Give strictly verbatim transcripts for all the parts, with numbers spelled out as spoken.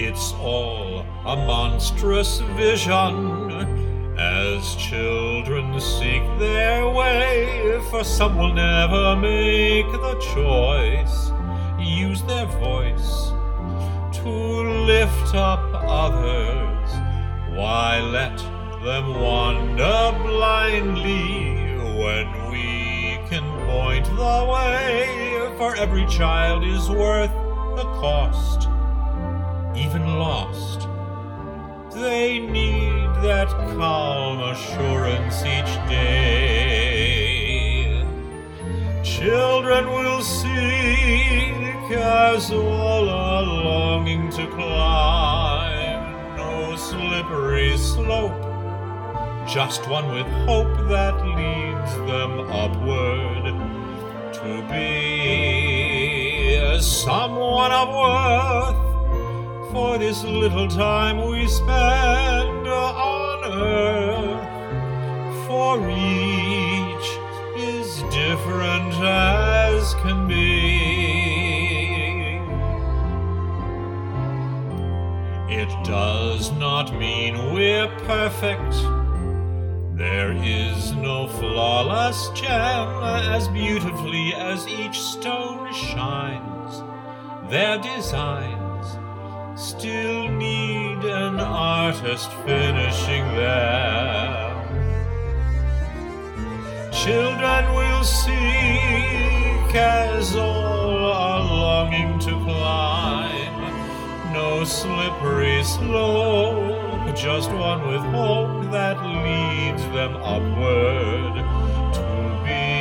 It's all a monstrous vision as children seek their way, for some will never make the choice, use their voice to lift up others. Why let them wander blindly when we can point the way? For every child is worth the cost, even lost. They need that calm assurance each day. Children will seek as all are longing to climb no slippery slope, just one with hope that leads them upward to be someone of worth. For this little time we spend on earth, for each is different as can be. It does not mean we're perfect. There is no flawless gem, as beautifully as each stone shines. Their designs still need an artist finishing them. Children will seek as all are longing to climb no slippery slope, just one with hope that leads them upward to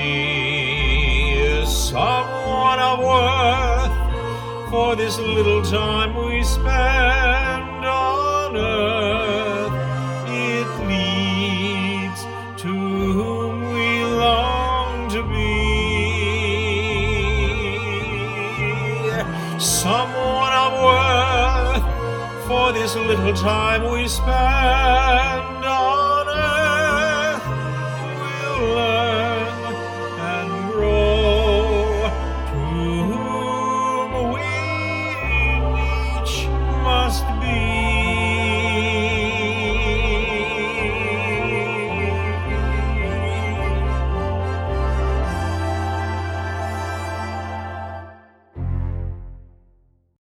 be someone of worth. For this little time we spend on earth, it leads to whom we long to be. Someone of worth, for this little time we spend on